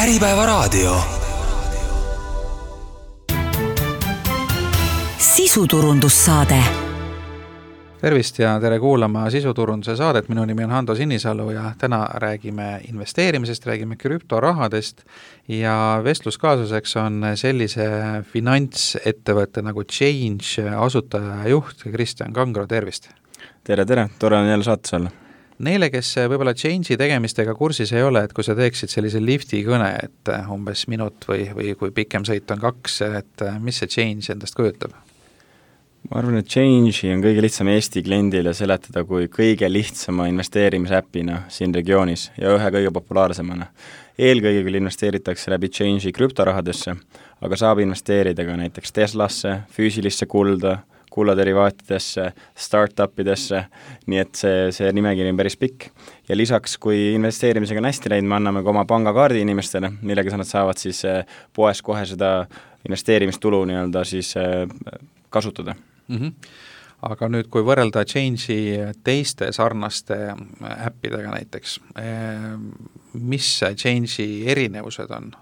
Äripäevaraadio. Sisuturundussaade. Tervist ja tere kuulama sisuturunduse saadet. Minu nimi on Hando Sinisalu ja täna räägime investeerimisest, räägime krüptorahadest ja vestluskaasuseks on sellise finantsettevõtte nagu Change asutaja ja juht Kristjan Kangro, tervist! Tere, tore on jälle saates olla. Neile, kes võib-olla Change'i tegemistega kursis ei ole, et kui sa teeksid sellise lifti kõne, et umbes minut või kui pikem sõit on 2, et mis see Change endast kujutab? Ma arvan, et Change'i on kõige lihtsam Eesti kliendile seletada kui kõige lihtsama investeerimisäppina siin regioonis ja ühe kõige populaarsemana. Eelkõige küll investeeritakse läbi Change'i krüptorahadesse, aga saab investeerida ka näiteks Teslasse, füüsilisse kulladerivaatidesse, startupidesse, nii et see nimekiri on päris pikk. Ja lisaks, kui investeerimisega on hästi läinud, me anname ka oma pangakaardi inimestele, millega nad saavad siis poes kohe seda investeerimistulu siis kasutada. Aga nüüd, kui võrrelda Change'i teiste sarnaste äppidega näiteks, mis Change'i erinevused on?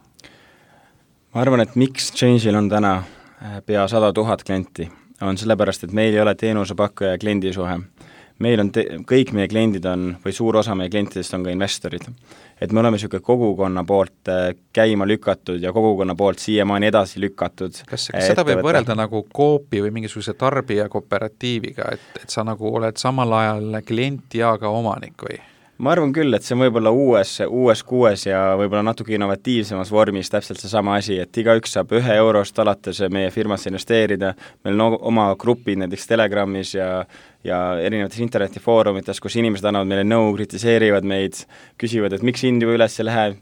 Ma arvan, et miks Change'il on täna pea 100 000 klienti, on sellepärast, et meil ei ole teenusepakkuja ja kliendisuhe. Meil on kõik meie kliendid on, või suur osa meie klientidest on ka investorid. Et me oleme selline kogukonna poolt käima lükatud ja kogukonna poolt siiamaani edasi lükatud. Kas seda võib võrrelda nagu Coopi või mingisuguse tarbija kooperatiiviga, et sa nagu oled samal ajal klient ja ka omanik või? Ma arvan küll, et see on võib-olla uues kuues ja võib-olla natuke innovatiivsemas vormis täpselt see sama asi, et igaüks saab 1 eurost alates meie firmasse investeerida. Meil on oma grupid näiteks Telegramis ja erinevates internetifoorumites, kus inimesed annavad meile nõu, kritiseerivad meid, küsivad, et miks hind juba üles läheb,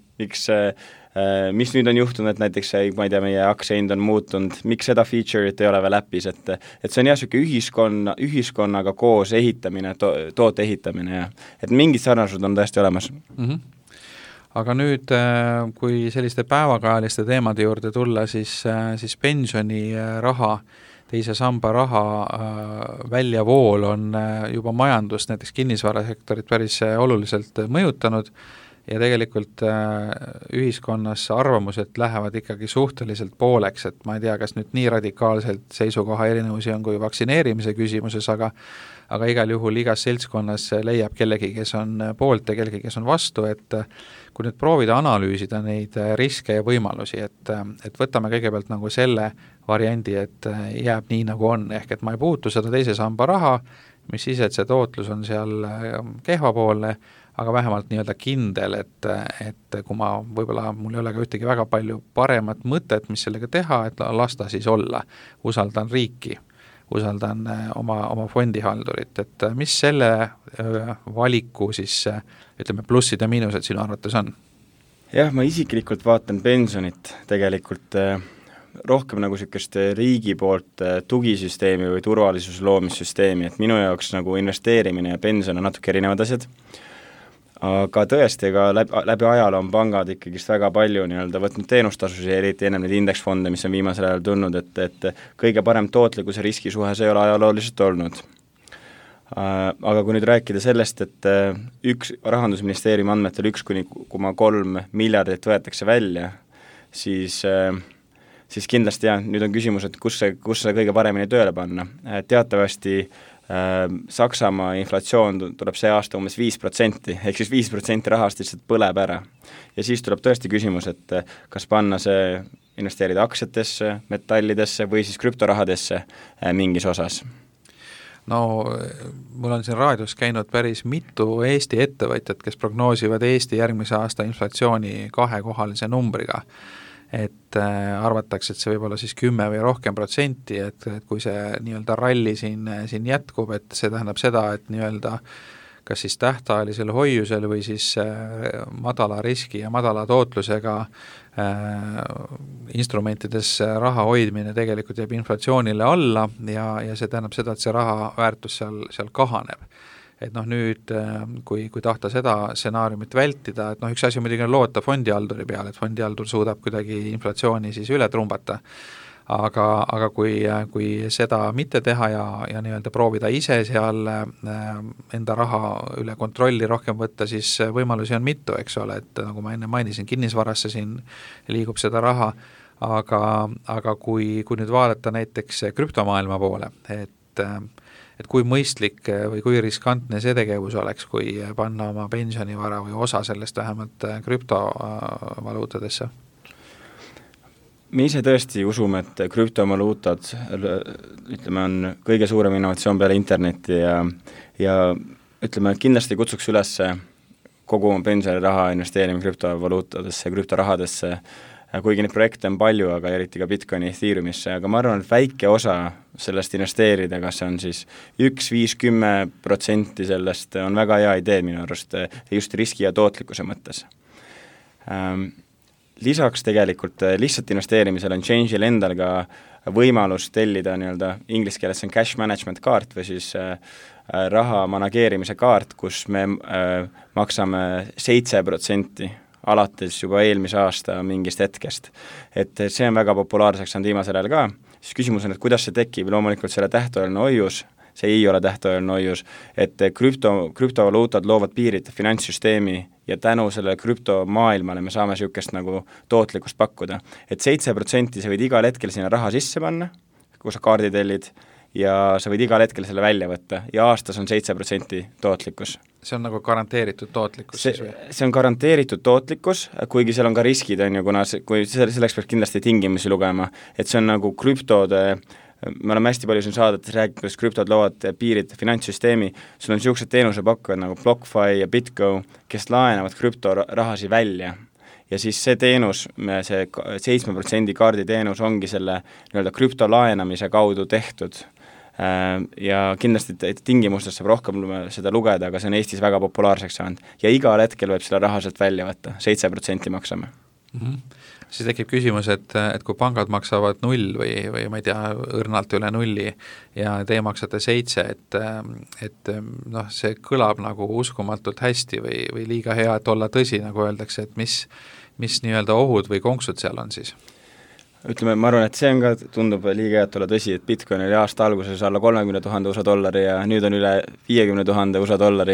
mis nüüd on juhtunud, et näiteks ma ei tea, meie aktsiahind on muutunud, miks seda feature'it ei ole veel äppis, et see on jah selline ühiskonnaga koos ehitamine, toote ehitamine ja et mingid sarnasused on tõesti olemas. Aga nüüd, kui selliste päevakajaliste teemade juurde tulla, siis pensioniraha, teise samba raha väljavool on juba majandust, näiteks kinnisvarasektorit päris oluliselt mõjutanud ja tegelikult ühiskonnas arvamused lähevad ikkagi suhteliselt pooleks, et ma ei tea, kas nüüd nii radikaalselt seisukoha erinevusi on kui vaktsineerimise küsimuses, aga igal juhul igas seltskonnas leiab kellegi, kes on poolt ja kellegi, kes on vastu, et kui nüüd proovida analüüsida neid riske ja võimalusi, et võtame kõigepealt nagu selle variandi, et jääb nii nagu on, ehk et ma ei puutu seda teise samba raha, mis ise, et see tootlus on seal kehvapoolne, aga vähemalt nii-öelda kindel, et kui võib-olla mul ei ole ka ühtegi väga palju paremat mõtet, mis sellega teha, et lasta siis olla. Usaldan riiki, usaldan oma fondihaldurit, et mis selle valiku siis, ütleme, plussid ja miinused sinu arvates on? Jah, ma isiklikult vaatan pensionit tegelikult rohkem nagu sellist riigi poolt tugisüsteemi või turvalisuse loomissüsteemi, et minu jaoks nagu investeerimine ja pension on natuke erinevad asjad. Aga tõesti, läbi ajaloo on pangad ikkagi väga palju võtnud teenustasusi, eriti ennem neid indeksfonde, mis on viimasel ajal tulnud, et kõige parem tootlikkuse riskisuhe see ei ole ajalooliselt olnud. Aga kui nüüd rääkida sellest, et Rahandusministeeriumi andmetel 1,3 miljardit võetakse välja, siis kindlasti jah, nüüd on küsimus, et kus see kõige paremini tööle panna. Teatavasti Saksamaa inflatsioon tuleb see aasta umbes 5%, ehk siis 5% rahast lihtsalt põleb ära. Ja siis tuleb tõesti küsimus, et kas panna see investeerida aktsiatesse, metallidesse või siis krüptorahadesse mingis osas. No, mul on siin raadios käinud päris mitu Eesti ettevõtjad, kes prognoosivad Eesti järgmise aasta inflatsiooni 2-kohalise numbriga. Et arvatakse, et see võib olla siis 10 või rohkem protsenti, et kui see nii-öelda ralli siin jätkub, et see tähendab seda, et nii-öelda kas siis tähtajalisel hoiusel või siis madala riski ja madala tootlusega instrumentides raha hoidmine tegelikult jääb inflatsioonile alla ja see tähendab seda, et see raha väärtus seal kahaneb. Et nüüd, kui tahta seda stsenaariumit vältida, et üks asi muidugi on loota fondihalduri peale, et fondihaldur suudab kuidagi inflatsiooni siis üle trumbata, aga kui seda mitte teha ja nii-öelda proovida ise seal enda raha üle kontrolli rohkem võtta, siis võimalusi on mitu, eks ole, et nagu ma enne mainisin, kinnisvarasse siin liigub seda raha, aga kui nüüd vaadata näiteks krüptomaailma poole, et kui mõistlik või kui riskantne see tegevus oleks, kui panna oma pensionivara või osa sellest vähemalt krüptovaluutadesse? Me ise tõesti usume, et krüptovaluutad ütleme, on kõige suurem innovatsioon peale interneti ja ütleme, kindlasti kutsuks üles kogu oma pensioniraha investeerima krüptovaluutadesse, krüptorahadesse, kuigi neid projekte on palju, aga eriti ka Bitcoini, Ethereumisse, aga ma arvan, et väike osa sellest investeerida, kas see on siis 1, 5, 10% sellest, on väga hea idee minu arust just riski ja tootlikkuse mõttes. Lisaks tegelikult lihtsalt investeerimisel on Change'il endal ka võimalus tellida nii-öelda inglise keeles on cash management kaart või siis raha manageerimise kaart, kus me maksame 7% alates juba eelmise aasta mingist hetkest. Et see on väga populaarseks saanud viimasel ajal ka, siis küsimus on, et kuidas see tekib, loomulikult selle tähtajaline hoius, see ei ole tähtajaline hoius, et krüptovaluutad loovad piirid finantssüsteemi ja tänu sellele krüptomaailmale me saame niisugust nagu tootlikkust pakkuda. Et 7% sa võid igal hetkel sinna raha sisse panna, kui sa kaardi tellid, ja sa võid igal hetkel selle välja võtta ja aastas on 7% tootlikkus. See on nagu garanteeritud tootlikkus siis või? See on garanteeritud tootlikkus, kuigi seal on ka riskid, on ju, kuna kui selleks peaks kindlasti tingimusi lugema, et see on nagu krüptode, me oleme hästi palju siin saadetes rääkinud, kuidas krüptod loovad piirid finantsüsteemi, sul on niisugused teenusepakkujad nagu BlockFi ja BitGo, kes laenavad krüptorahasi välja. Ja siis see teenus, see 7% kaarditeenus ongi selle nii-öelda krüptolaenamise kaudu tehtud. Ja kindlasti tingimustes saab rohkem seda lugeda, aga see on Eestis väga populaarseks saanud. Ja igal hetkel võib selle raha sealt välja võtta, 7% maksame. Siis tekib küsimus, et kui pangad maksavad 0 või ma ei tea, õrnalt üle 0 ja te maksate 7, et noh, see kõlab nagu uskumatult hästi või liiga hea, et olla tõsi, nagu öeldakse, et mis nii-öelda ohud või konksud seal on siis? Ütleme, ma arvan, et see on ka, tundub liiga hea, et olla tõsi, et Bitcoin oli aasta alguses alla 30 000 USA dollari ja nüüd on üle 50 000 USA dollari,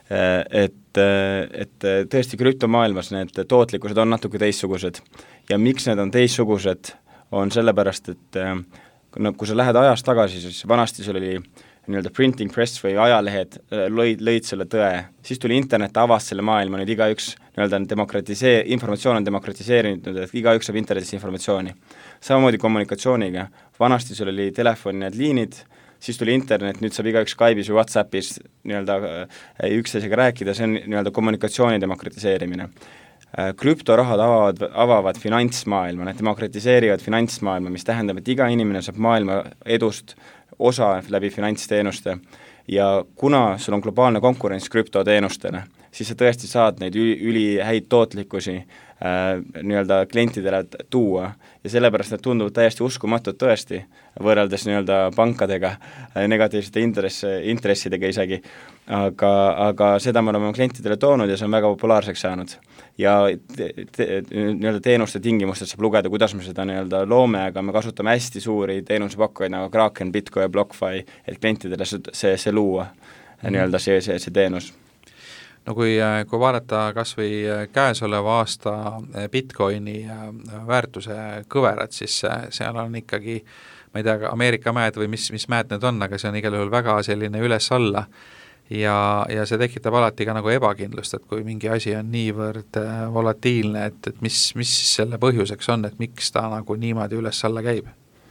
et tõesti krüptomaailmas need tootlikkused on natuke teistsugused. Ja miks need on teistsugused, on sellepärast, et kui sa lähed ajas tagasi, siis vanasti sul oli nii-öelda printing press või ajalehed lõid selle tõe, siis tuli internet, avas selle maailma, nüüd igaüks nii-öelda informatsioon on demokratiseerinud, et igaüks saab internetis informatsiooni. Samamoodi kommunikatsiooniga, vanasti sul oli telefoni need liinid, siis tuli internet, nüüd saab igaüks Skype'is või WhatsAppis nii-öelda üksteisega rääkida, see on nii-öelda kommunikatsiooni demokratiseerimine. Krüptorahad avavad finantsmaailma, need demokratiseerivad finantsmaailma, mis tähendab, et iga inimene saab maailma edust osa läbi finantsteenuste ja kuna sul on globaalne konkurents krüptoteenustele, siis sa tõesti saad neid ülihäid tootlikkusi nii-öelda klientidele tuua ja sellepärast need tunduvad täiesti uskumatud tõesti, võrreldes nii-öelda pankadega, negatiivsete intressidega isegi, aga seda me oleme klientidele toonud ja see on väga populaarseks saanud. Ja nii-öelda teenuste tingimustes saab lugeda, kuidas me seda nii-öelda loome, aga me kasutame hästi suuri teenusepakkujaid nagu Kraken, BitGo ja BlockFi, et klientidele see luua, nii-öelda see teenus. No kui vaadata kas või käesoleva aasta Bitcoini väärtuse kõverat, siis seal on ikkagi, ma ei tea, Ameerika mäed või mis mäed need on, aga see on igal juhul väga selline üles-alla ja see tekitab alati ka nagu ebakindlust, et kui mingi asi on niivõrd volatiilne, et mis selle põhjuseks on, et miks ta nagu niimoodi üles-alla käib?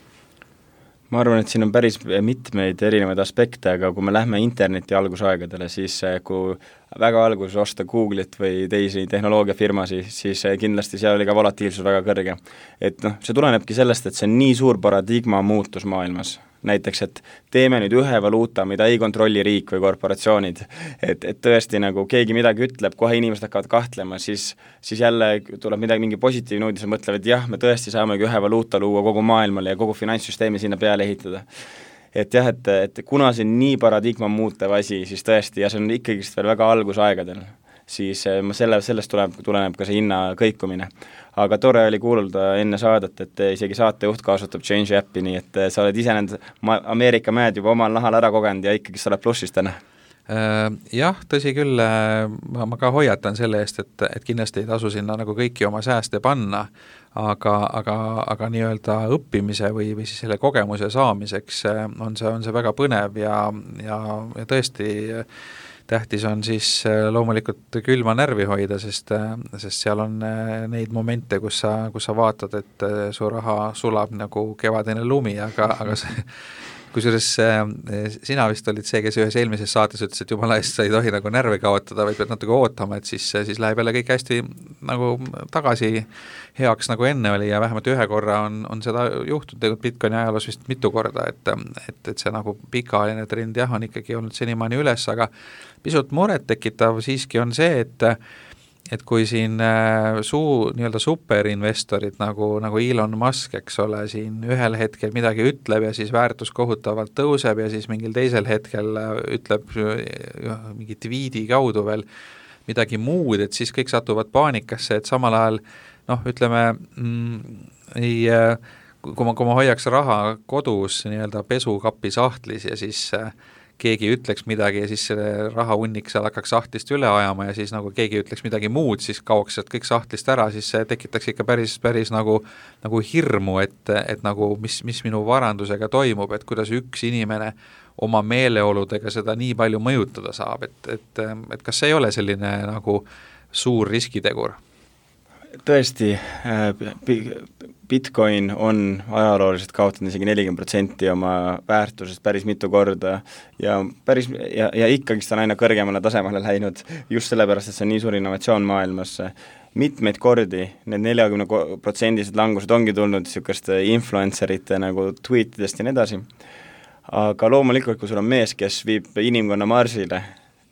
Ma arvan, et siin on päris mitmeid erinevaid aspekte, aga kui me lähme interneti algusaegadele, siis kui väga alguses osta Google'it või teisi tehnoloogiafirmasi, siis kindlasti seal oli ka volatiilsus väga kõrge. Et noh, see tulenebki sellest, et see on nii suur paradigma muutus maailmas. Näiteks, et teeme nüüd ühe valuuta, mida ei kontrolli riik või korporatsioonid, et tõesti nagu keegi midagi ütleb, kohe inimesed hakkavad kahtlema, siis jälle tuleb mingi positiivne uudis ja mõtlevad, et jah, me tõesti saamegi ühe valuuta luua kogu maailmale ja kogu finantsüsteemi sinna peale ehitada. Et jah, et kuna see on nii paradigma muutev asi, siis tõesti, ja see on ikkagi veel väga algusaegadel, siis sellest tuleneb ka see hinna kõikumine. aga tore oli kuulda enne saadet, et isegi saatejuht kasutab Change äppi, nii et sa oled ise need Ameerika mäed juba omal nahal ära kogenud ja ikkagi sa oled plussis täna. Jah, tõsi küll, ma ka hoiatan selle eest, et kindlasti ei tasu sinna nagu kõiki oma sääste panna, aga nii-öelda õppimise või siis selle kogemuse saamiseks on see väga põnev ja tõesti tähtis on siis loomulikult külma närvi hoida, sest seal on neid momente, kus sa vaatad, et su raha sulab nagu kevadine lumi, aga see kusjuures sina vist olid see, kes ühes eelmises saates ütles, et jumala eest sa ei tohi nagu närve kaotada, vaid pead natuke ootama, et siis läheb jälle kõik hästi nagu tagasi heaks, nagu enne oli ja vähemalt ühe korra on seda juhtunud tegelikult Bitcoini ajaloos vist mitu korda, et see nagu pikaajaline trend jah, on ikkagi olnud senimaani üles, aga pisut muret tekitav siiski on see, et kui siin nii-öelda superinvestorid nagu Elon Musk, eks ole, siin ühel hetkel midagi ütleb ja siis väärtus kohutavalt tõuseb ja siis mingil teisel hetkel ütleb mingi tweedi kaudu veel midagi muud, et siis kõik satuvad paanikasse, et samal ajal ütleme, kui ma hoiaks raha kodus nii-öelda pesukapi sahtlis ja siis keegi ütleks midagi ja siis selle rahahunnik seal hakkaks sahtlist üle ajama ja siis nagu keegi ütleks midagi muud, siis kaoks sealt kõik sahtlist ära, siis see tekitaks ikka päris nagu hirmu, et nagu mis minu varandusega toimub, et kuidas üks inimene oma meeleoludega seda nii palju mõjutada saab, et kas see ei ole selline nagu suur riskitegur? Tõesti, Bitcoin on ajalooliselt kaotanud isegi 40% oma väärtusest päris mitu korda ja ikkagist on aina kõrgemale tasemele läinud just sellepärast, et see on nii suur innovatsioon maailmas. Mitmeid kordi need 40% langused ongi tulnud niisuguste influencerite nagu tweetidest ja nii edasi, aga loomulikult, kui sul on mees, kes viib inimkonna Marsile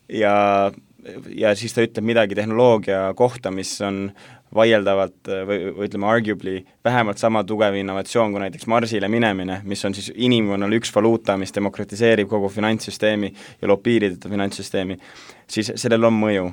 ja siis ta ütleb midagi tehnoloogia kohta, mis on vaieldavalt või ütleme arguably vähemalt sama tugev innovatsioon kui näiteks Marsile minemine, mis on siis inimkonnal üks valuuta, mis demokratiseerib kogu finantssüsteemi ja loob piirideta finantssüsteemi, siis sellel on mõju.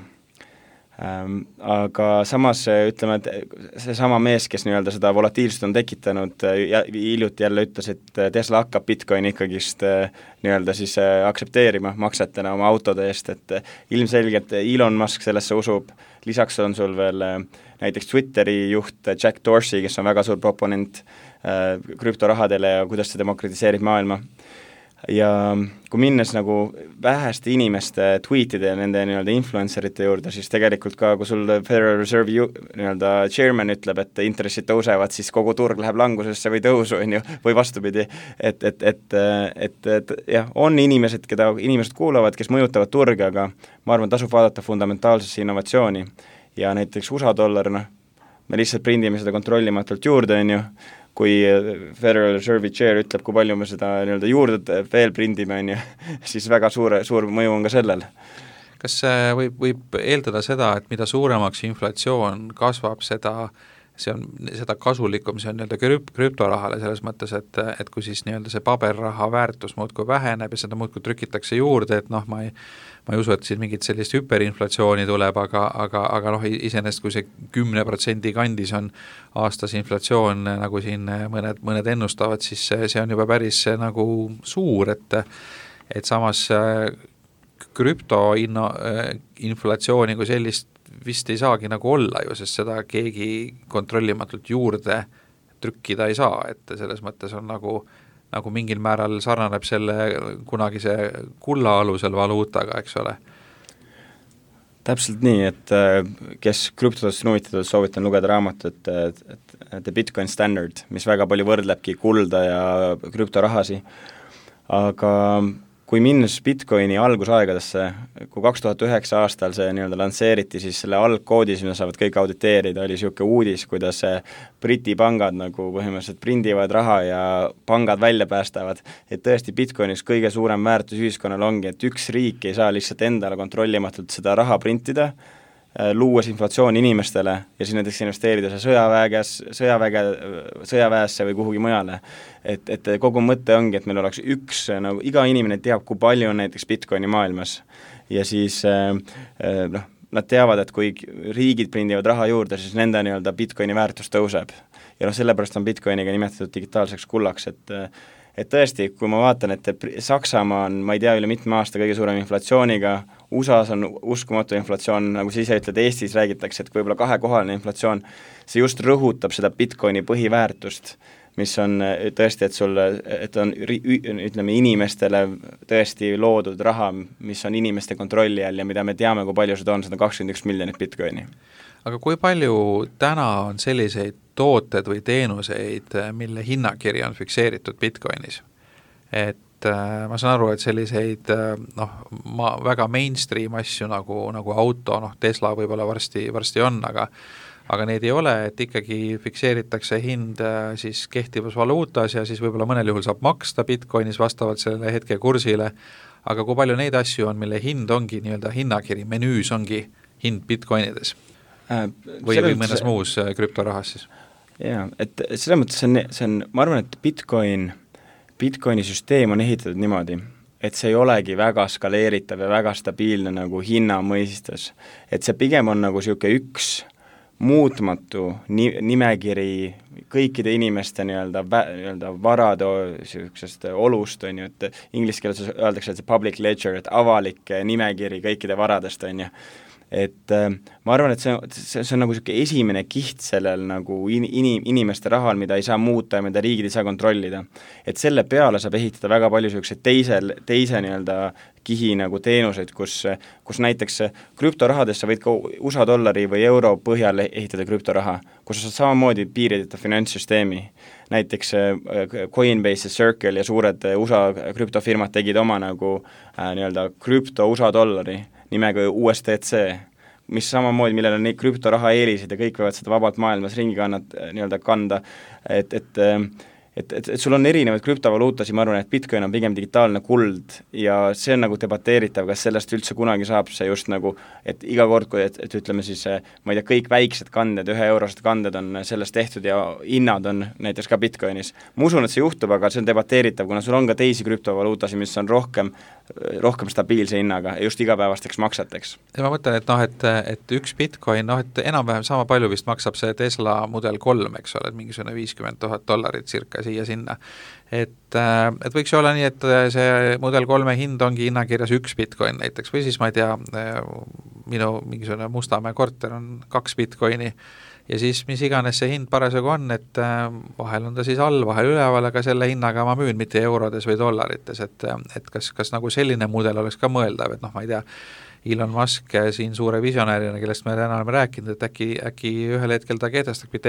Aga samas ütleme, et seesama mees, kes nii-öelda seda volatiilsust on tekitanud ja hiljuti jälle ütles, et Tesla hakkab Bitcoini ikkagist nii-öelda siis aktsepteerima maksetena oma autode eest, et ilmselgelt Elon Musk sellesse usub, lisaks on sul veel näiteks Twitteri juht Jack Dorsey, kes on väga suur proponent krüptorahadele ja kuidas see demokratiseerib maailma. Ja kui minnes nagu väheste inimeste tweetide ja nende nii-öelda influencerite juurde, siis tegelikult ka, kui sul Federal Reserve nii-öelda chairman ütleb, et intressid tõusevad, siis kogu turg läheb langusesse või tõusu, või vastupidi, et jah, on inimesed, keda inimesed kuulavad, kes mõjutavad turge, aga ma arvan, tasub vaadata fundamentaalsesse innovatsiooni ja näiteks USA dollar, me lihtsalt prindime seda kontrollimatult juurde, kui Federal Reserve'i chair ütleb, kui palju me seda nii-öelda juurde veel prindime, siis väga suur mõju on ka sellel. Kas võib eeldada seda, et mida suuremaks inflatsioon kasvab, seda kasulikum see on nii-öelda krüptorahale selles mõttes, et kui siis nii-öelda see paberraha väärtus muudkui väheneb ja seda muudkui trükitakse juurde, et ma ei usu, et siin mingit sellist hüperinflatsiooni tuleb, aga iseenesest kui see 10% kandis on aastas inflatsioon, nagu siin mõned ennustavad, siis see on juba päris nagu suur, et samas krüptoinflatsiooni kui sellist vist ei saagi nagu olla ju, sest seda keegi kontrollimatult juurde trükkida ei saa, et selles mõttes on nagu mingil määral sarnaneb selle kunagise kulla alusel valuutaga, eks ole. Täpselt nii, et kes krüptodest huvitatud, soovitan lugeda raamatut The Bitcoin Standard, mis väga palju võrdlebki kulda ja krüptorahasi, aga kui minnes Bitcoini algusaegadesse, kui 2009 aastal see nii-öelda lansseeriti, siis selle algkoodis, mida saavad kõik auditeerida, oli niisugune uudis, kuidas Briti pangad nagu põhimõtteliselt prindivad raha ja pangad välja päästavad, et tõesti Bitcoinis kõige suurem väärtus ühiskonnal ongi, et üks riik ei saa lihtsalt endale kontrollimatult seda raha printida, luues inflatsiooni inimestele ja siis näiteks investeerida see sõjaväesse või kuhugi mujale. Et kogu mõte ongi, et meil oleks nagu iga inimene teab, kui palju on näiteks Bitcoini maailmas ja siis nad teavad, et kui riigid prindivad raha juurde, siis nende nii-öelda Bitcoini väärtus tõuseb. Ja sellepärast on Bitcoiniga nimetatud digitaalseks kullaks, et tõesti, kui ma vaatan, et Saksamaa on, ma ei tea, üle mitme aasta kõige suurem inflatsiooniga, USA-s on uskumatu inflatsioon, nagu sa ise ütled, Eestis räägitakse, et võib-olla 2-kohaline inflatsioon, see just rõhutab seda Bitcoini põhiväärtust, mis on tõesti, et on, ütleme, inimestele tõesti loodud raha, mis on inimeste kontrolli all ja mida me teame, kui palju seda on, 121 miljonit Bitcoini. Aga kui palju täna on selliseid tooted või teenuseid, mille hinnakiri on fikseeritud Bitcoinis? Et ma saan aru, et selliseid väga mainstream asju nagu auto, Tesla võib-olla varsti on, aga neid ei ole, et ikkagi fikseeritakse hind siis kehtivas valuutas ja siis võib-olla mõnel juhul saab maksta Bitcoinis vastavalt sellele hetke kursile, aga kui palju neid asju on, mille hind ongi nii-öelda hinnakiri, menüüs ongi hind Bitcoinides või mõnes muus krüptorahas siis? Jaa, et selles mõttes see on, ma arvan, et Bitcoini süsteem on ehitatud niimoodi, et see ei olegi väga skaleeritav ja väga stabiilne nagu hinna mõistes. Et see pigem on nagu niisugune üks muutmatu nimekiri kõikide inimeste nii-öelda varade niisugusest olust, on ju, et inglise keeles öeldakse, et see public ledger, et avalik nimekiri kõikide varadest, on ju. Et ma arvan, et see on nagu niisugune esimene kiht sellel nagu inimeste rahal, mida ei saa muuta ja mida riigid ei saa kontrollida. Et selle peale saab ehitada väga palju niisuguse teise nii-öelda kihi nagu teenuseid, kus näiteks krüptorahadesse võid ka USA dollari või euro põhjal ehitada krüptoraha, kus sa saad samamoodi piirideta finantssüsteemi. Näiteks Coinbase ja Circle ja suured USA krüptofirmad tegid oma nagu nii-öelda krüpto USA dollari nimega USDC, mis samamoodi, millel on neid krüptoraha eelisid ja kõik võivad seda vabalt maailmas ringi kanda, et sul on erinevaid krüptovaluutasid, ma arvan, et Bitcoin on pigem digitaalne kuld ja see on nagu debateeritav, kas sellest üldse kunagi saab see just nagu, et iga kord, kui et ütleme siis, ma ei tea, kõik väiksed kanded, 1-eurosed kanded on sellest tehtud ja hinnad on näiteks ka Bitcoinis. Ma usun, et see juhtub, aga see on debateeritav, kuna sul on ka teisi krüptovaluutasid, mis on rohkem stabiilse hinnaga ja just igapäevasteks makseteks. Ja ma mõtlen, et üks Bitcoin, et enam-vähem sama palju vist maksab see Tesla Model 3, eks ole, et mingisugune $50,000 circa siia-sinna. Et võiks olla nii, et see Model 3 hind ongi hinnakirjas üks Bitcoin näiteks, või siis ma ei tea, minu mingisugune Mustamäe korter on 2 Bitcoini ja siis mis iganes see hind parasjagu on, et vahel on ta siis all, vahel üleval, aga selle hinnaga ma müün mitte eurodes või dollarites, et kas nagu selline mudel oleks ka mõeldav, et ma ei tea, Elon Musk siin suure visionäärina, kellest me täna oleme rääkinud, et äkki ühel hetkel ta kehtestabki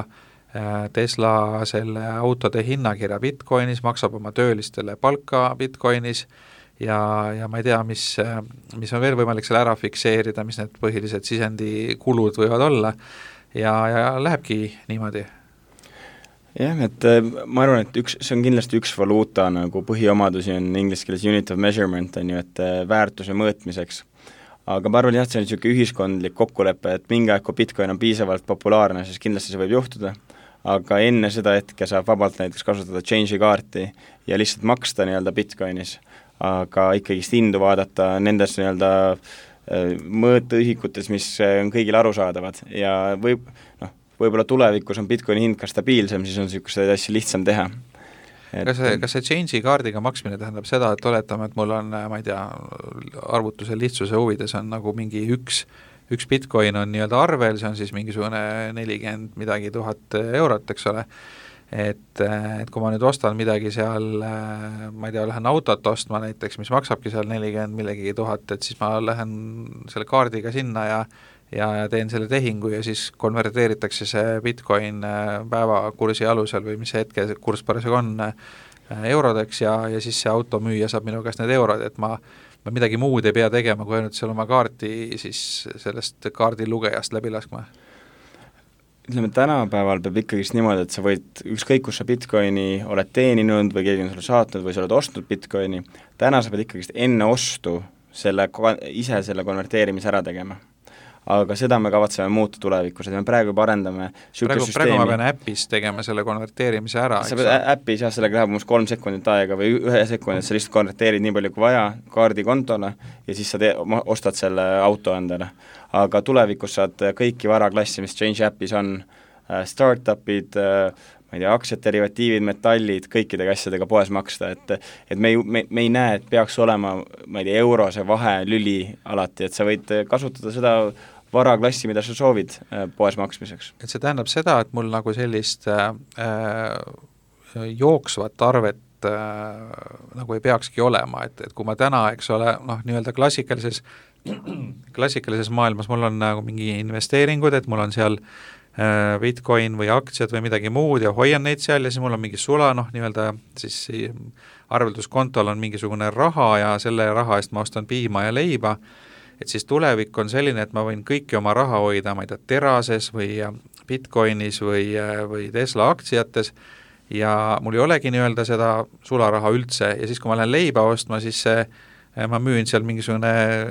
Tesla selle autode hinnakirja Bitcoinis, maksab oma töölistele palka Bitcoinis ja ma ei tea, mis on veel võimalik selle ära fikseerida, mis need põhilised sisendikulud võivad olla ja lähebki niimoodi. Jah, et ma arvan, et see on kindlasti üks valuuta nagu põhiomadusi on inglise keeles unit of measurement, on ju, et väärtuse mõõtmiseks. Aga ma arvan, jah, see on niisugune ühiskondlik kokkulepe, et mingi aeg, kui Bitcoin on piisavalt populaarne, siis kindlasti see võib juhtuda, aga enne seda hetke saab vabalt näiteks kasutada change'i kaarti ja lihtsalt maksta nii-öelda Bitcoinis, aga ikkagist hindu vaadata nendes nii-öelda mõõteühikutes, mis on kõigil arusaadavad ja võib-olla tulevikus on Bitcoini hind ka stabiilsem, siis on niisuguseid asju lihtsam teha. Kas see change'i kaardiga maksmine tähendab seda, et oletame, et mul on, ma ei tea, arvutuse lihtsuse huvides on nagu mingi üks Bitcoin on nii-öelda arvel, see on siis mingisugune 40 midagi €1000, eks ole, et kui ma nüüd ostan midagi seal, ma ei tea, lähen autot ostma näiteks, mis maksabki seal 40 millegagi 1000, et siis ma lähen selle kaardiga sinna ja teen selle tehingu ja siis konverteeritakse see Bitcoin päevakursi alusel või mis see hetke kurs parasjagu on eurodeks ja siis see automüüja saab minu käest need eurod, et ma midagi muud ei pea tegema, kui ainult seal oma kaarti siis sellest kaardilugejast läbi laskma. Ütleme, tänapäeval peab ikkagist niimoodi, et sa võid ükskõik, kus sa Bitcoini oled teeninud või keegi on sulle saatnud või sa oled ostnud Bitcoini, täna sa pead ikkagist enne ostu ise selle konverteerimise ära tegema. Aga seda me kavatseme muuta tulevikus, et me praegu parendame süsteemi. Praegu ma pean äppis tegema selle konverteerimise ära. Sa pead äppis, jah, sellega läheb umbes 3 sekundit aega või 1 sekund, et sa lihtsalt konverteerid nii palju kui vaja kaardikontole ja siis sa ostad selle auto endale. aga tulevikus saad kõiki varaklassi, mis Change Appis on, startupid, ma ei tea, aktsiad, derivatiivid, metallid, kõikidega asjadega poes maksta, et me ei näe, et peaks olema, ma ei tea, eurose vahelüli alati, et sa võid kasutada seda varaklassi, mida sa soovid poes maksmiseks. Et see tähendab seda, et mul nagu sellist jooksvat arvet nagu ei peakski olema, et kui ma täna, eks ole, nii-öelda klassikalises maailmas mul on nagu mingi investeeringud, et mul on seal Bitcoin või aktsiad või midagi muud ja hoian neid seal ja siis mul on mingi sula, nii-öelda siis arvelduskontol on mingisugune raha ja selle raha eest ma ostan piima ja leiba, et siis tulevik on selline, et ma võin kõiki oma raha hoida, ma ei tea, Terases või Bitcoinis või Tesla aktsiates ja mul ei olegi nii-öelda seda sularaha üldse ja siis, kui ma lähen leiba ostma, siis ma müün seal mingisugune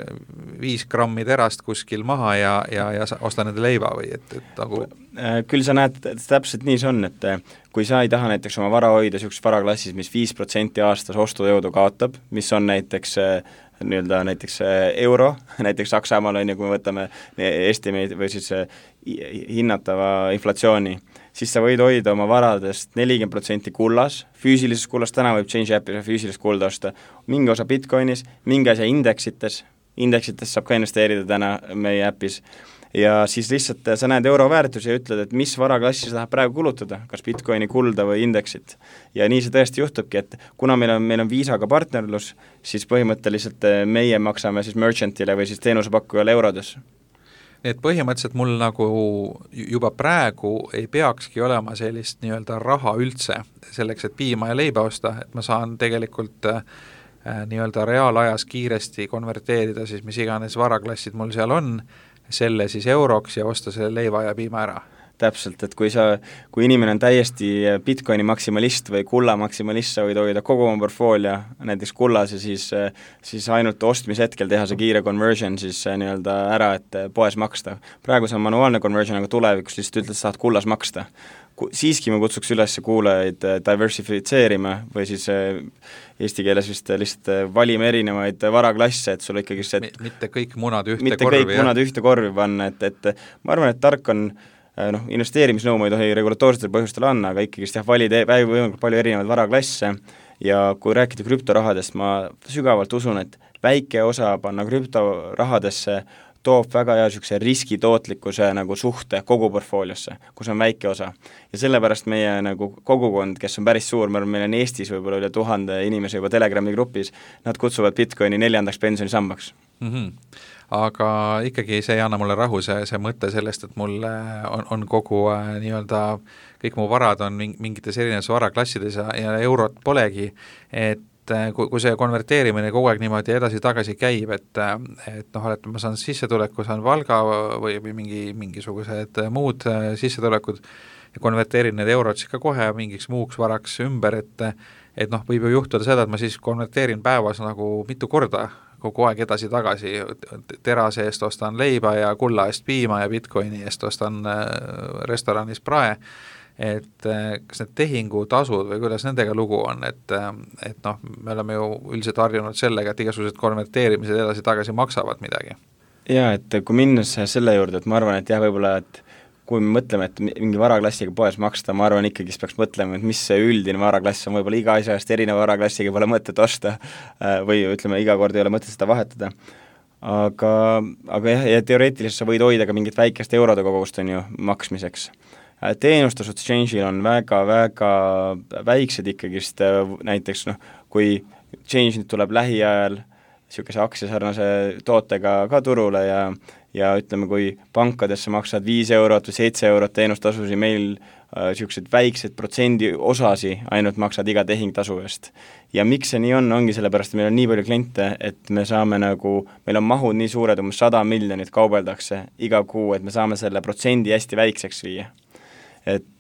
5 grammi terast kuskil maha ja ostan nende leiba või et nagu küll sa näed, täpselt nii see on, et kui sa ei taha näiteks oma vara hoida niisuguses varaklassis, mis 5% aastas ostujõudu kaotab, mis on näiteks näiteks euro, näiteks Saksamaal on ju, kui me võtame estimate või siis hinnatava inflatsiooni, siis sa võid hoida oma varadest 40% kullas, füüsilisest kullast, täna võib Change Appis füüsilist kulda osta, mingi osa Bitcoinis, mingi asja indeksites saab ka investeerida täna meie äpis, ja siis lihtsalt sa näed euro väärtusi ja ütled, et mis varaklassi sa tahad praegu kulutada, kas Bitcoini, kulda või indeksit. Ja nii see tõesti juhtubki, et kuna meil on Viisaga partnerlus, siis põhimõtteliselt meie maksame siis merchantile või siis teenusepakkujale eurodes. Et põhimõtteliselt mul nagu juba praegu ei peakski olema sellist nii-öelda raha üldse selleks, et piima ja leiba osta, et ma saan tegelikult nii-öelda reaalajas kiiresti konverteerida siis mis iganes varaklassid mul seal on, selle siis euroks ja osta selle leiva ja piima ära. Täpselt, et kui inimene on täiesti Bitcoini maksimalist või kulla maksimalist, sa võid hoida kogu oma portfoolio näiteks kullas ja siis ainult ostmishetkel teha see kiire conversion siis nii-öelda ära, et poes maksta. Praegu see on manuaalne conversion, aga tulevikus lihtsalt ütled, saad kullas maksta. Siiski ma kutsuks üles kuulajaid diversifitseerima või siis eesti keeles vist lihtsalt valima erinevaid varaklasse, et sul ikkagi see mitte kõik munad ühte mitte korvi. Mitte kõik munad ühte korvi panna, et ma arvan, et tark on investeerimisnõu ma ei tohi regulatoorsetel põhjustel anna, aga ikkagi valida võimalikult palju erinevaid varaklasse ja kui rääkida krüptorahadest, ma sügavalt usun, et väike osa panna krüptorahadesse toob väga hea niisuguse riskitootlikkuse nagu suhte kogu portfooliosse, kus on väike osa. Ja sellepärast meie nagu kogukond, kes on päris suur, meil on Eestis võib-olla üle 1000 inimese juba Telegrami grupis, nad kutsuvad Bitcoini 4. pensionisambaks. Aga ikkagi see ei anna mulle rahu, see mõte sellest, et mul on kogu nii-öelda kõik mu varad on mingites erinevates varaklassides ja eurot polegi, et kui see konverteerimine kogu aeg niimoodi edasi-tagasi käib, et ma saan sissetuleku, saan Valga või mingisugused muud sissetulekud ja konverteerin need eurod siis ka kohe mingiks muuks varaks ümber, et võib ju juhtuda seda, et ma siis konverteerin päevas nagu mitu korda kogu aeg edasi-tagasi, terase eest ostan leiba ja kulla eest piima ja Bitcoini eest ostan restoranis prae, et kas need tehingutasud või kuidas nendega lugu on, et me oleme ju üldiselt harjunud sellega, et igasugused konverteerimised edasi-tagasi maksavad midagi. Jaa, et kui minnes selle juurde, et ma arvan, et võib-olla, et kui me mõtleme, et mingi varaklassiga poes maksta, ma arvan ikkagi peaks mõtlema, et mis see üldine varaklass on, võib-olla iga asja eest erineva varaklassiga pole mõtet osta või ütleme, iga kord ei ole mõtet seda vahetada. Aga jah, ja teoreetiliselt sa võid hoida ka mingit väikest eurode kogust on ju maksmiseks. Teenustasud Change'il on väga-väga väiksed ikkagist, näiteks kui Change nüüd tuleb lähiajal niisuguse aktsiasarnase tootega ka turule ja ütleme, kui pankadesse maksad 5 eurot või 7 eurot teenustasusi, meil niisugused väiksed protsendi osasi ainult maksad iga tehingtasu eest. Ja miks see nii ongi sellepärast, et meil on nii palju kliente, et me saame meil on mahud nii suured, 100 miljonit kaubeldakse iga kuu, et me saame selle protsendi hästi väikseks viia. Et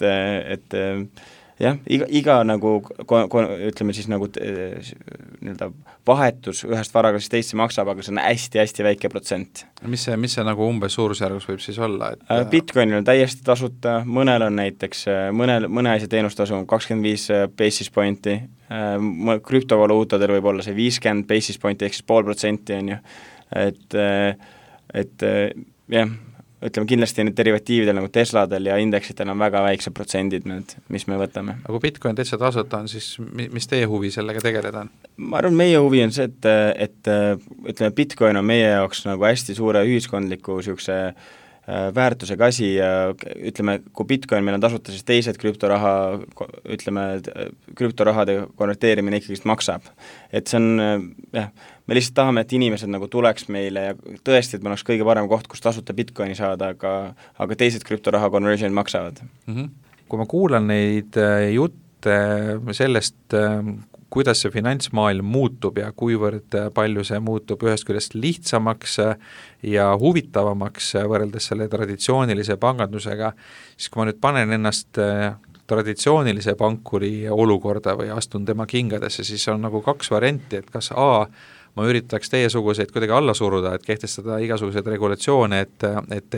jah, iga ütleme siis nii-öelda vahetus ühest varaklassist teisse maksab, aga see on hästi-hästi väike protsent. Mis see nagu umbes suurusjärgus võib siis olla? Bitcoinil on täiesti tasuta, mõnel on näiteks, mõne asja teenustasu on 25 basis pointi, krüptovaluutadel võib olla see 50 basis pointi ehk siis 0,5% on ju, et jah, ütleme kindlasti need derivatiividel nagu Tesladel ja indeksitel on väga väiksed protsendid need, mis me võtame. aga kui Bitcoin täitsa tasuta on, siis mis teie huvi sellega tegeleda on? Ma arvan, meie huvi on see, et ütleme, Bitcoin on meie jaoks nagu hästi suure ühiskondliku niisuguse väärtusega asi ja ütleme, kui Bitcoin meil on tasuta, siis teised krüptoraha, ütleme, krüptorahade konverteerimine ikkagi maksab. Et see on, jah, me lihtsalt tahame, et inimesed nagu tuleks meile ja tõesti, et meil oleks kõige parem koht, kus tasuta Bitcoini saada, aga teised krüptoraha conversion maksavad. Kui ma kuulan neid jutte sellest, kuidas see finantsmaailm muutub ja kuivõrd palju see muutub ühest küljest lihtsamaks ja huvitavamaks võrreldes selle traditsioonilise pangandusega, siis kui ma nüüd panen ennast traditsioonilise pankuri olukorda või astun tema kingadesse, siis on nagu kaks varianti, et kas A, ma üritaks teiesuguseid kuidagi alla suruda, et kehtestada igasuguseid regulatsioone, et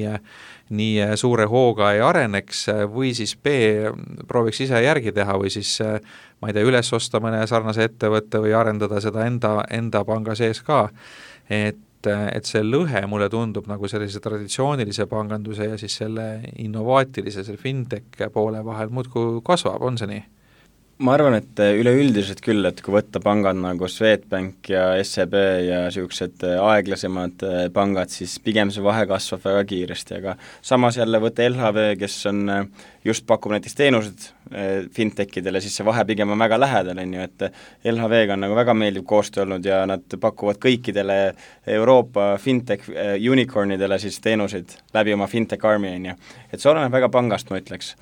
nii suure hooga ei areneks, või siis B, prooviks ise järgi teha või siis ma ei tea, üles osta mõne sarnase ettevõtte või arendada seda enda panga sees ka, et see lõhe mulle tundub nagu sellise traditsioonilise panganduse ja siis selle innovaatilise, selle fintech poole vahel muudkui kasvab, on see nii? Ma arvan, et üleüldiselt küll, et kui võtta pangad nagu Swedbank ja SEB ja niisugused aeglasemad pangad, siis pigem see vahe kasvab väga kiiresti, aga samas jälle võtta LHV, kes on just pakub näiteks teenused fintechidele, siis see vahe pigem on väga lähedal, on ju, et LHV-ga on nagu väga meeldiv koostöö olnud ja nad pakuvad kõikidele Euroopa fintech unicornidele siis teenuseid läbi oma fintech army, on ju. Et see oleneb väga pangast, ma ütleks.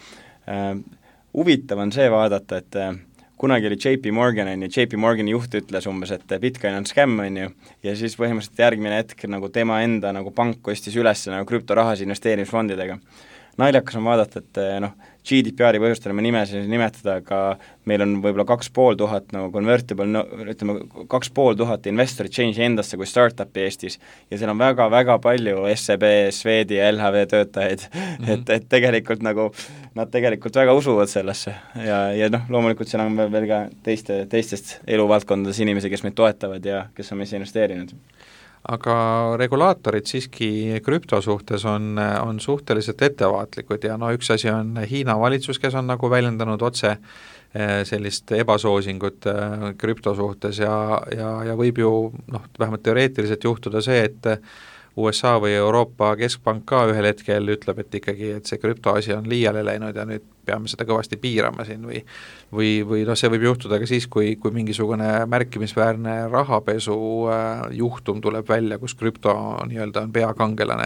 Huvitav on see vaadata, et kunagi oli JP Morgani juht ütles umbes, et Bitcoin on skämm, on ju, ja siis põhimõtteliselt järgmine hetk nagu tema enda nagu pank ostis üles nagu krüptorahas investeerimisfondidega. Naljakas on vaadata, et GDPR-i põhjustel me nimesid nimetada, aga meil on võib-olla 2500 nagu convertible, ütleme 2500 investorit change endasse kui startupi Eestis ja seal on väga-väga palju SEB, Swedi ja LHV töötajaid, et tegelikult nagu nad tegelikult väga usuvad sellesse ja loomulikult seal on veel ka teistest eluvaldkondades inimesi, kes meid toetavad ja kes on meisse investeerinud. Aga regulaatorid siiski krüpto suhtes on suhteliselt ettevaatlikud ja üks asi on Hiina valitsus, kes on nagu väljendanud otse sellist ebasoosingut krüpto suhtes ja võib ju vähemalt teoreetiliselt juhtuda see, et USA või Euroopa Keskpank ka ühel hetkel ütleb, et ikkagi, et see krüptoasi on liiale läinud ja nüüd peame seda kõvasti piirama siin või see võib juhtuda ka siis, kui mingisugune märkimisväärne rahapesu juhtum tuleb välja, kus krüpto nii-öelda on peakangelane.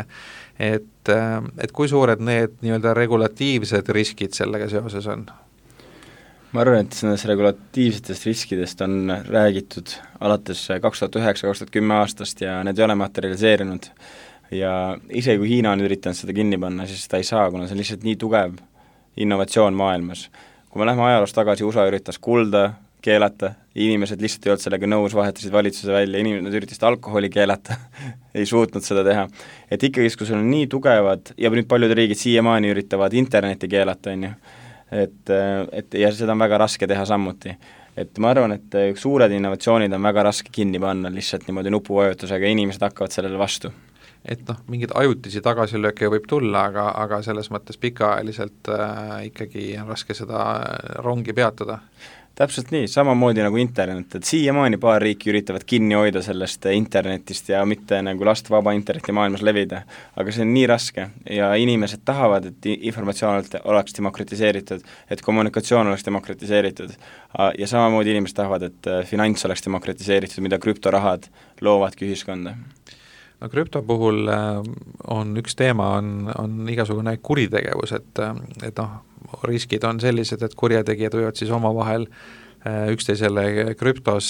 Et kui suured need nii-öelda regulatiivsed riskid sellega seoses on? Ma arvan, et nendest regulatiivsetest riskidest on räägitud alates 2009-2010 aastast ja need ei ole materialiseerinud. Ja isegi kui Hiina on üritanud seda kinni panna, siis seda ei saa, kuna see on lihtsalt nii tugev innovatsioon maailmas. Kui me läheme ajaloos tagasi, USA üritas kulda keelata, inimesed lihtsalt ei olnud sellega nõus, vahetasid valitsuse välja, inimesed üritasid alkoholi keelata, ei suutnud seda teha. Et ikkagi, kui sul on nii tugevad, ja nüüd paljud riigid siiamaani üritavad interneti keelata, on ju, et ja seda on väga raske teha samuti. Et ma arvan, et suured innovatsioonid on väga raske kinni panna lihtsalt niimoodi nupuvajutusega ja inimesed hakkavad sellele vastu. Et mingid ajutisi tagasilööke võib tulla, aga selles mõttes pikaajaliselt ikkagi on raske seda rongi peatada. Täpselt nii, samamoodi nagu internet, et siiamaani paar riiki üritavad kinni hoida sellest internetist ja mitte nagu lasta vaba interneti maailmas levida, aga see on nii raske ja inimesed tahavad, et informatsioon oleks demokratiseeritud, et kommunikatsioon oleks demokratiseeritud ja samamoodi inimesed tahavad, et finants oleks demokratiseeritud, mida krüptorahad loovadki ühiskonda. No krüpto puhul on üks teema, on igasugune kuritegevus, et riskid on sellised, et kurjategijad võivad siis omavahel üksteisele krüptos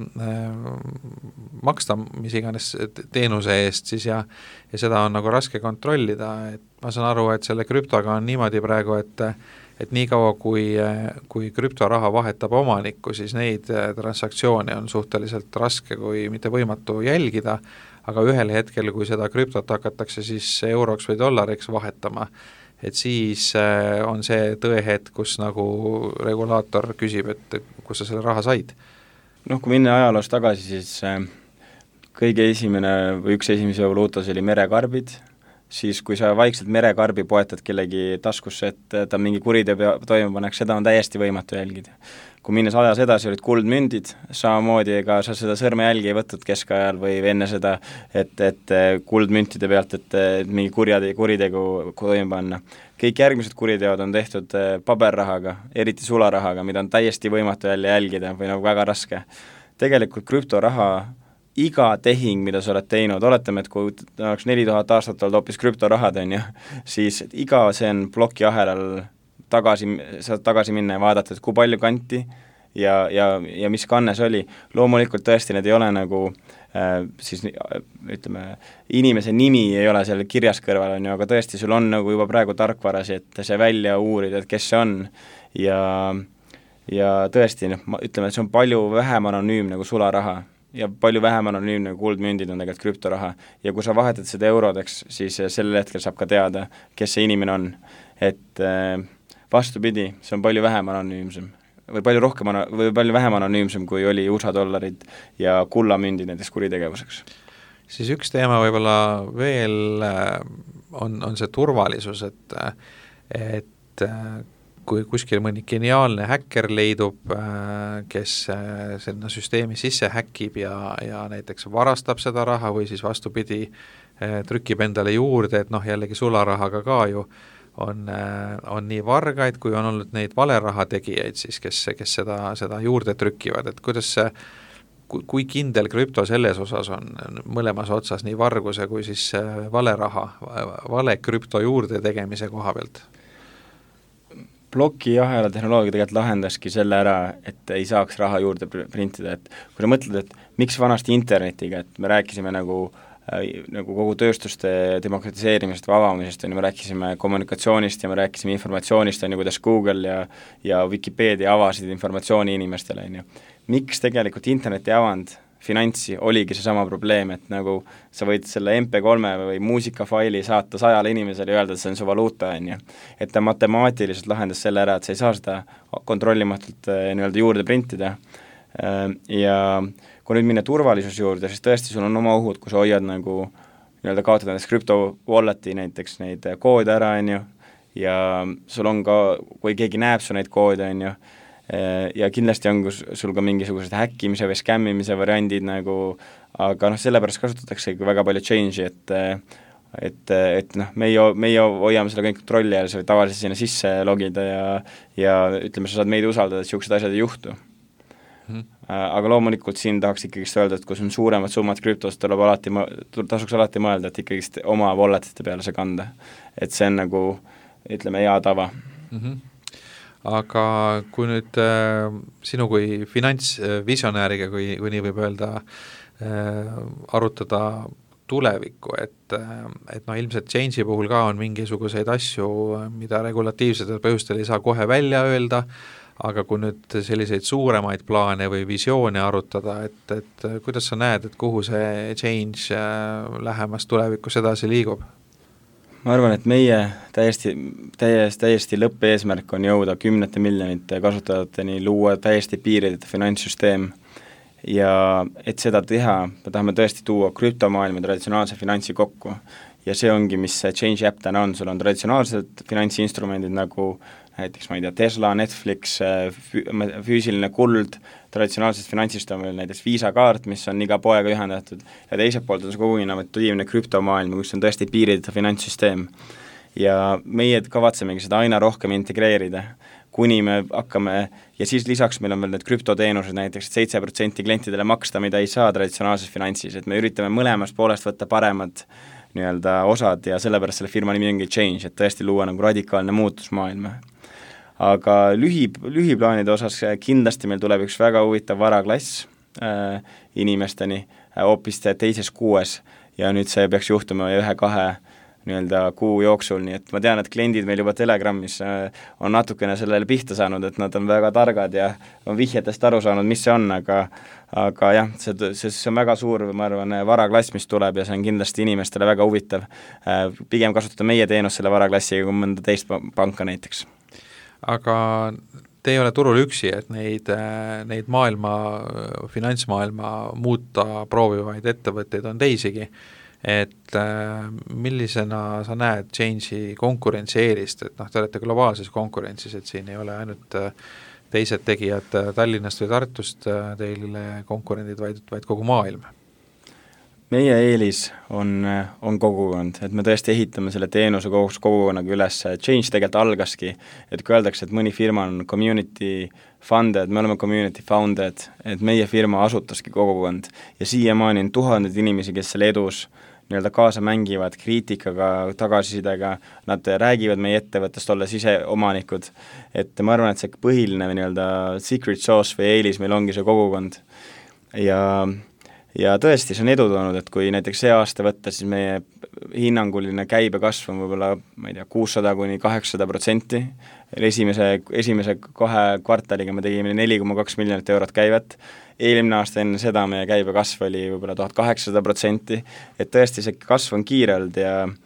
maksta mis iganes teenuse eest siis ja seda on nagu raske kontrollida, et ma saan aru, et selle krüptoga on niimoodi praegu, et nii kaua kui krüptoraha vahetab omanikku, siis neid transaktsioone on suhteliselt raske kui mitte võimatu jälgida, aga ühel hetkel, kui seda krüptot hakatakse siis euroks või dollariks vahetama, et siis on see tõehetk, kus nagu regulaator küsib, et kus sa selle raha said. Kui minna ajaloos tagasi, siis kõige esimene või üks esimesi valuutas oli merekarbid, siis kui sa vaikselt merekarbi poetad kellegi taskusse, et ta mingi kuriteo toime paneks, seda on täiesti võimatu jälgida. Kui minnes ajas edasi, olid kuldmündid, samamoodi, ega sa seda sõrmejälgi ei võtnud keskajal või enne seda, et kuldmüntide pealt, et mingi kuritegu toime panna. Kõik järgmised kuriteod on tehtud paberrahaga, eriti sularahaga, mida on täiesti võimatu jälle jälgida või nagu väga raske. Tegelikult krüptoraha iga tehing, mida sa oled teinud, oletame, et kui oleks 4000 aastat olnud hoopis krüptorahad, on ju, siis iga see on plokiahelal saad tagasi minna ja vaadata, et kui palju kanti ja mis kannes oli. Loomulikult tõesti need ei ole nagu siis ütleme, inimese nimi ei ole seal kirjas kõrval, on ju, aga tõesti sul on nagu juba praegu tarkvarasi, et see välja uurida, et kes see on ja tõesti, ütleme, et see on palju vähem anonüümne nagu sularaha ja palju vähem anonüümne kuldmündid on tegelikult krüptoraha. Ja kui sa vahetad seda eurodeks, siis sellel hetkel saab ka teada, kes see inimene on. Et vastupidi, see on palju vähem anonüümsem või palju vähem anonüümsem, kui oli USA dollarid ja kullamündid näiteks kuritegevuseks. Siis üks teema võib-olla veel on see turvalisus, et kui kuskil mõni geniaalne häkker leidub, kes sinna süsteemi sisse häkib ja näiteks varastab seda raha või siis vastupidi trükib endale juurde, et jällegi sularahaga ka ju on nii vargaid, kui on olnud neid valeraha tegijaid siis, kes seda juurde trükivad, et kuidas see, kui kindel krüpto selles osas on mõlemas otsas nii varguse kui siis valeraha, vale krüpto juurde tegemise koha pealt? Plokiahela tehnoloogia tegelikult lahendaski selle ära, et ei saaks raha juurde printida, et kui sa mõtled, et miks vanasti internetiga, et me rääkisime nagu kogu tööstuste demokratiseerimisest või avamisest, me rääkisime kommunikatsioonist ja me rääkisime informatsioonist, kuidas Google ja Wikipedia avasid informatsiooni inimestele, on ju. Miks tegelikult interneti avand finantsi oligi see sama probleem, et nagu sa võid selle MP3 või muusikafaili saata 100 inimesele ja öelda, et see on su valuuta, on ju. Et ta matemaatiliselt lahendas selle ära, et sa ei saa seda kontrollimatult juurde printida. Ja kui nüüd minna turvalisuse juurde, siis tõesti sul on oma ohud, kui sa hoiad nagu kaotada näiteks crypto walleti näiteks neid koode ära, on ju, ja sul on ka, kui keegi näeb su neid koode, on ju, ja kindlasti on sul ka mingisugused häkkimise või skämmimise variandid nagu, aga sellepärast kasutatakse väga palju change'i, et meie hoiame selle kõik kontrolli all, sa võid tavaliselt sinna sisse logida ja ütleme, sa saad meid usaldada, et niisugused asjad ei juhtu. Aga loomulikult siin tahaks ikkagi öelda, et kui on suuremad summad krüptost, tasuks alati mõelda, et ikkagi oma walletite peale see kanda. Et see on nagu, ütleme, hea tava. Aga kui nüüd sinu kui finantsvisionääriga, kui nii võib öelda, arutada tulevikku, et ilmselt change'i puhul ka on mingisuguseid asju, mida regulatiivsetel põhjustel ei saa kohe välja öelda, aga kui nüüd selliseid suuremaid plaane või visioone arutada, et kuidas sa näed, et kuhu see change lähemas tulevikus edasi liigub? Ma arvan, et meie täiesti lõppeesmärk on jõuda 10 miljonite kasutajateni, luua täiesti piirideta finantssüsteem ja et seda teha, me tahame tõesti tuua krüptomaailma traditsionaalse finantsi kokku ja see ongi, mis see Change App täna on, sul on traditsionaalsed finantsinstrumendid nagu näiteks, ma ei tea, Tesla, Netflix, füüsiline kuld, traditsionaalsest finantsist on meil näiteks Visa-kaart, mis on iga poega ühendatud ja teiselt poolt on see kogu innovatiivne krüptomaailm, kus on tõesti piirideta finantssüsteem. Ja meie kavatsemegi seda aina rohkem integreerida, kuni me hakkame, ja siis lisaks meil on veel need krüptoteenused näiteks 7% klientidele maksta, mida ei saa traditsionaalses finantsis, et me üritame mõlemast poolest võtta paremad osad ja sellepärast selle firma nimi ongi Change, et tõesti luua nagu radikaalne muutus maailma. Aga lühiplaanide osas kindlasti meil tuleb üks väga huvitav varaklass inimesteni hoopis teises kuues ja nüüd see peaks juhtuma 1-2 kuu jooksul, nii et ma tean, et kliendid meil juba Telegramis on natukene sellele pihta saanud, et nad on väga targad ja on vihjetest aru saanud, mis see on, aga jah, see on väga suur, ma arvan, varaklass, mis tuleb ja see on kindlasti inimestele väga huvitav. Pigem kasutada meie teenust selle varaklassiga kui mõnda teist panka näiteks. Aga te ei ole turul üksi, et neid maailma, finantsmaailma muuta proovivaid ettevõtteid on teisigi, et millisena sa näed Change'i konkurentsieelist, et te olete globaalses konkurentsis, et siin ei ole ainult teised tegijad Tallinnast või Tartust teile konkurendid, vaid kogu maailm? Meie eelis on kogukond, et me tõesti ehitame selle teenuse koos kogukonnaga üles. Change tegelikult algaski, et kui öeldakse, et mõni firma on community funded, me oleme community founded, et meie firma asutaski kogukond ja siiamaani on tuhanded inimesi, kes selle edus nii-öelda kaasa mängivad kriitikaga, tagasisidega, nad räägivad meie ettevõttest, olles ise omanikud, et ma arvan, et see põhiline nii-öelda secret sauce või eelis meil ongi see kogukond ja tõesti, see on edu toonud, et kui näiteks see aasta võtta, siis meie hinnanguline käibekasv on võib-olla, ma ei tea, 600–800%, esimese 2 kvartaliga me tegime 4,2 miljonit eurot käivet, eelmine aasta enne seda meie käibekasv oli võib-olla 1800%, et tõesti see kasv on kiire olnud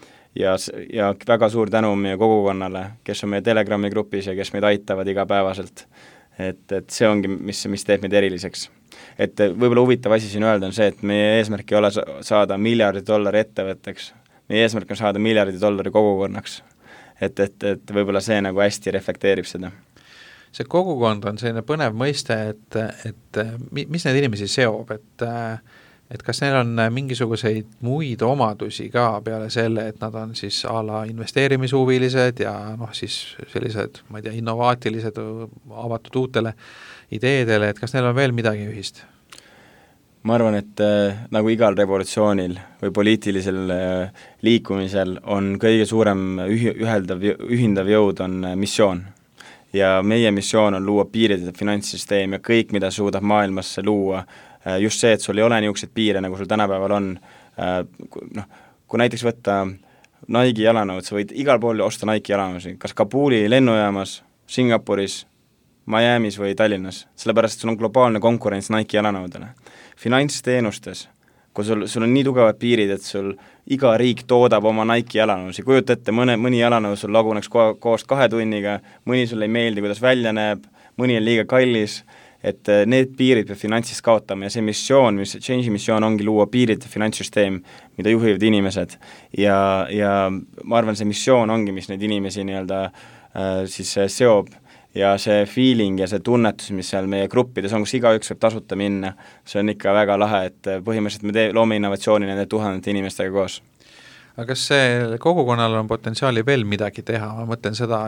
ja väga suur tänu meie kogukonnale, kes on meie Telegrami grupis ja kes meid aitavad igapäevaselt. Et see ongi, mis teeb meid eriliseks. Et võib-olla huvitav asi siin öelda on see, et meie eesmärk ei ole saada $1 miljardit ettevõtteks, meie eesmärk on saada $1 miljardit kogukonnaks. Et võib-olla see nagu hästi reflekteerib seda. See kogukond on selline põnev mõiste, et mis neid inimesi seob, et kas neil on mingisuguseid muid omadusi ka peale selle, et nad on siis a la investeerimishuvilised ja siis sellised, ma ei tea, innovaatilised, avatud uutele ideedele, et kas neil on veel midagi ühist? Ma arvan, et nagu igal revolutsioonil või poliitilisel liikumisel on kõige suurem ühindav jõud on missioon. Ja meie missioon on luua piirideta finantssüsteem ja kõik, mida suudab maailmasse luua, just see, et sul ei ole niisugused piire, nagu sul tänapäeval on. Kui näiteks võtta Nike jalanõud, sa võid igal pool osta Nike jalanõusi, kas Kabuli lennujaamas, Singapuris, Miamis või Tallinnas, sellepärast et sul on globaalne konkurents Nike jalanõudele. Finantsteenustes, kui sul on nii tugevad piirid, et sul iga riik toodab oma Nike jalanõusi, kujuta ette, mõni jalanõu sul laguneks koos 2 tunniga, mõni sul ei meeldi, kuidas välja näeb, mõni on liiga kallis, et need piirid peab finantsist kaotama ja see missioon, mis Change'i missioon ongi luua piiride finantssüsteem, mida juhivad inimesed ja ma arvan, see missioon ongi, mis neid inimesi nii-öelda siis seob ja see feeling ja see tunnetus, mis seal meie gruppides on, kus igaüks võib tasuta minna, see on ikka väga lahe, et põhimõtteliselt me loome innovatsiooni nende tuhandete inimestega koos. Aga kas see kogukonnal on potentsiaali veel midagi teha? Ma mõtlen seda,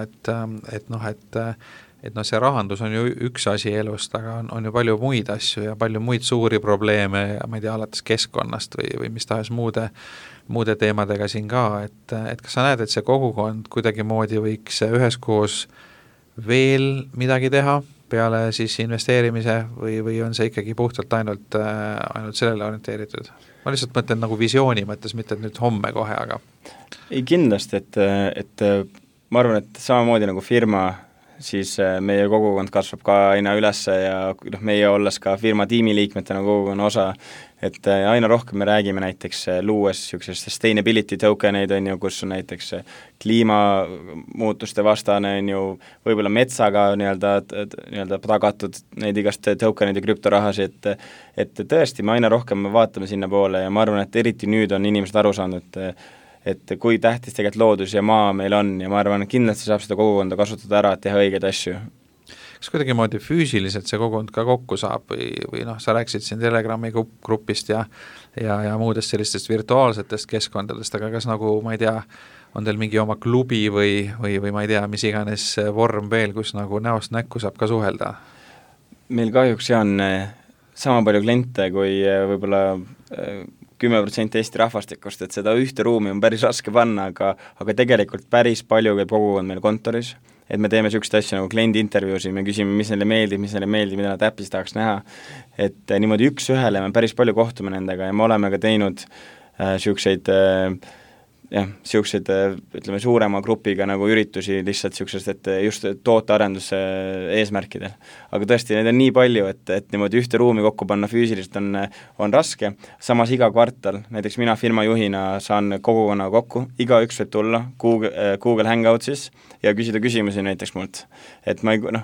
et see rahandus on ju üks asi elust, aga on ju palju muid asju ja palju muid suuri probleeme ja ma ei tea, alates keskkonnast või mis tahes muude teemadega siin ka, et kas sa näed, et see kogukond kuidagimoodi võiks üheskoos veel midagi teha peale siis investeerimise või on see ikkagi puhtalt ainult sellele orienteeritud? Ma lihtsalt mõtlen nagu visiooni mõttes, mitte nüüd homme kohe, aga ei kindlasti, et ma arvan, et samamoodi nagu firma, siis meie kogukond kasvab ka aina ülesse ja meie olles ka firma tiimiliikmetena kogukonna osa, et aina rohkem me räägime näiteks luues niisugusest sustainability tokeneid, on ju, kus on näiteks kliimamuutuste vastane, on ju, võib-olla metsaga nii-öelda tagatud neid igast tokeneid ja krüptorahasid, et tõesti me aina rohkem vaatame sinna poole ja ma arvan, et eriti nüüd on inimesed aru saanud, et kui tähtis tegelikult loodus ja maa meil on ja ma arvan, et kindlasti saab seda kogukonda kasutada ära, et teha õigeid asju. Kas kuidagimoodi füüsiliselt see kogukond ka kokku saab või sa rääkisid siin Telegrami grupist ja muudest sellistest virtuaalsetest keskkondadest, aga kas nagu, ma ei tea, on teil mingi oma klubi või ma ei tea, mis iganes vorm veel, kus nagu näost näkku saab ka suhelda? Meil kahjuks on sama palju kliente kui võib-olla 10% Eesti rahvastikust, et seda ühte ruumi on päris raske panna, aga tegelikult päris palju käib kogukond meil kontoris, et me teeme niisugust asja nagu kliendi intervjuusi, me küsime, mis neile meeldib, mida nad äppis tahaks näha, et niimoodi üks ühele me päris palju kohtume nendega ja me oleme ka teinud niisuguseid jah, niisugused, ütleme, suurema grupiga nagu üritusi lihtsalt niisugusest, et just tootearenduse eesmärkidel. Aga tõesti, neid on nii palju, et niimoodi ühte ruumi kokku panna füüsiliselt on raske, samas iga kvartal, näiteks mina firma juhina saan kogukonna kokku, igaüks võib tulla Google Hangoutsis ja küsida küsimusi näiteks mult. Et ma ei,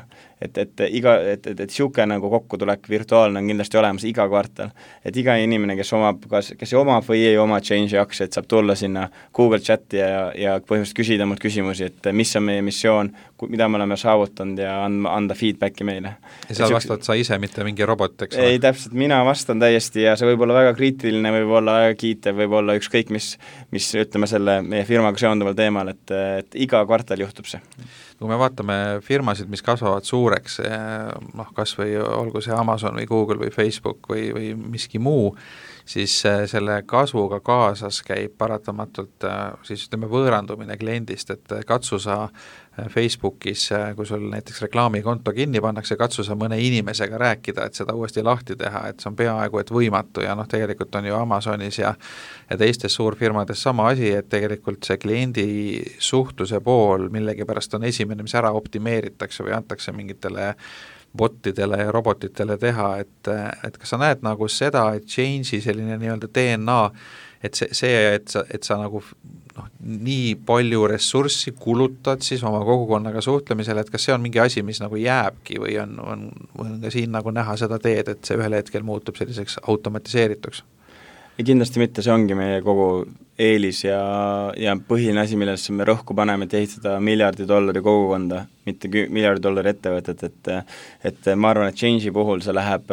et siuke nagu kokkutulek virtuaalne on kindlasti olemas iga kvartal. Et iga inimene, kes omab või ei oma Change'i aktsiaid, saab tulla sinna Google chati ja põhimõtteliselt küsida mult küsimusi, et mis on meie missioon, mida me oleme saavutanud ja anda feedbacki meile. Ja seal vastad sa ise, mitte mingi robot, eks? Ei, täpselt, mina vastan täiesti ja see võib olla väga kriitiline, võib olla väga kiitev, võib olla ükskõik, mis ütleme selle meie firmaga seonduval teemal, et iga kvartal juhtub see. Kui me vaatame firmasid, mis kasvavad suureks, kas või olgu see Amazon või Google või Facebook või miski muu, siis selle kasvuga kaasas käib paratamatult siis ütleme võõrandumine kliendist, et katsu sa Facebookis, kui sul näiteks reklaamikonto kinni pannakse, katsu sa mõne inimesega rääkida, et seda uuesti lahti teha, et see on peaaegu et võimatu ja tegelikult on ju Amazonis ja teistes suurfirmades sama asi, et tegelikult see kliendi suhtluse pool millegipärast on esimene, mis ära optimeeritakse või antakse mingitele botidele ja robotitele teha, et kas sa näed nagu seda, et Change'i selline nii-öelda DNA, et sa nagu nii palju ressurssi kulutad siis oma kogukonnaga suhtlemisele, et kas see on mingi asi, mis nagu jääbki või on ka siin nagu näha seda teed, et see ühel hetkel muutub selliseks automatiseerituks? Ja kindlasti mitte, see ongi meie kogu eelis ja põhiline asi, millesse me rõhku paneme, et ehitada $1 miljardi kogukonda, mitte $1 miljardi ettevõtet, et ma arvan, et Change'i puhul see läheb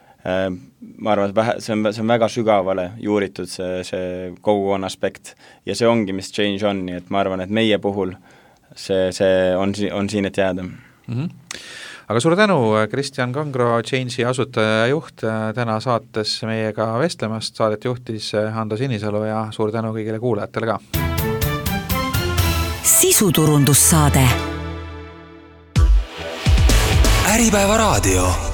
ma arvan, et see on väga sügavale juuritud see kogukonna aspekt ja see ongi, mis Change on, nii et ma arvan, et meie puhul see on siin, et jääda. Aga suur tänu, Kristjan Kangro, Change'i asutajajuht, täna saates meiega vestlemast, saadet juhtis Hando Sinisalu ja suur tänu kõigile kuulajatele ka. Sisuturundussaade Äripäeva raadio